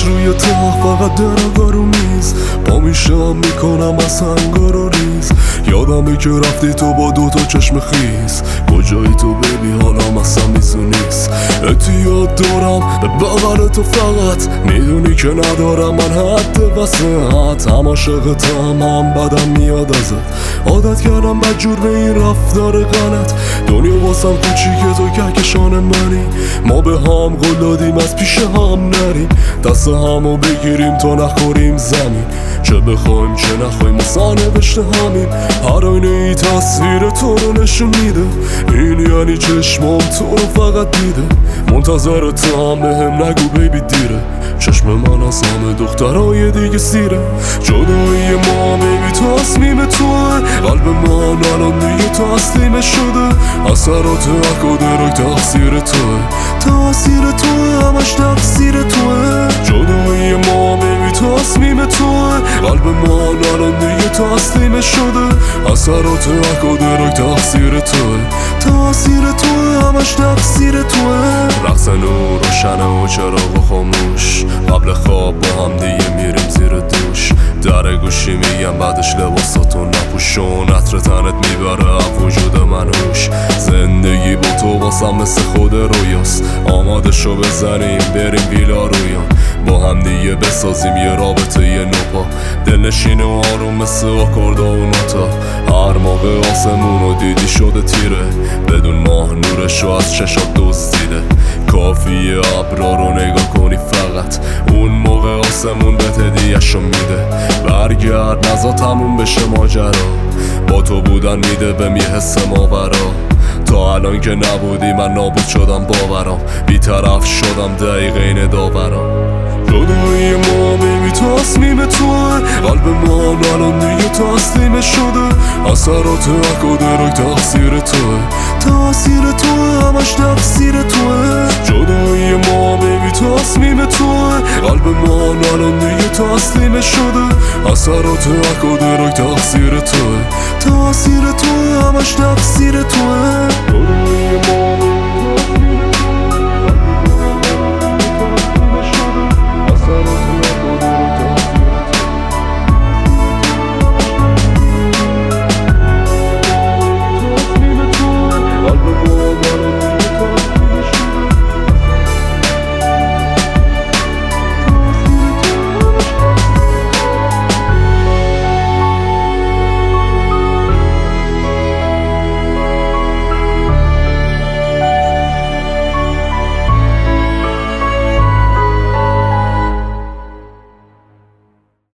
روی تخت فقط درگا رو میز پا میشم میکنم از سنگا رو ریز یادمه که رفتی تو با دوتا چشم خیز کجایی تو بیبی حالم اصلا میزو نیست اعتیاد دارم به بغل تو فقط میدونی که ندارم من حد وسط هم عاشقتم هم بدم میاد ازت عادت کردم بدجور به این رفتار غلط دنیا واسم کوچیکه تو کهکشان منی ما به هم قول دادیم از پیش هم نریم دست همو بگیریم تا نخوریم زمین چه بخوایم چه نخوایم ما نوشته همیم هر آینه ای تصویر تو رو نشون میده این یعنی چشمام تو رو فقط دیده منتظرتم بهم نگو بیبی دیره چشم من از همه دخترای دیگه سیره جدایی ما بیبی تو تصمیم توه قلب من الان دیگه تسلیم شده اثرات اکادرک تقصیر توه تقصیر توه همش تقصیر توه جدایی ما بیبی تو تصمیم توه قلب من الان دیگه تسلیم شده اثرات اکادرک تقصیر توه تقصیر توه همش تقصیر توه رقص نور روشنه و چراغ خاموش قبل خواب با هم دیگه میریم زیر دوش در گوشی میگم بعدش لباساتو نپوشون عطر تنت میبره از وجود من هوش زندگی با تو واسم مثل خود رویاست آماده شو بزنیم بریم ویلا رویان با هم دیگه بسازیم یه رابطه یه نوپا دلنشین و آروم مثل آکوردا و نوتا هر موقع آسمونو دیدی شده تیره بدون ماه نورشو از چشات دزدیده کافیه ابرا رو نگاه کنی فقط اون موقع آسمون بهت هدیه‌شو میده برگرد نزا تموم بشه ماجرا با تو بودن میده بهم یه حس ماورا تا الان که نبودی من نابود شدم باورم بیطرف شدم دقیقه این داورم جدایی ما بیبی تصمیم توه قلب من الان دیگه تسلیم شده اثرات اکادرک تقصیر توه تقصیر توه همش تقصیر توه جدایی ما بیبی تصمیم توه قلب من الان دیگه تسلیم شده اثرات اکادرک تقصیر توه تقصیر توه همش تقصیر توه جدایی ما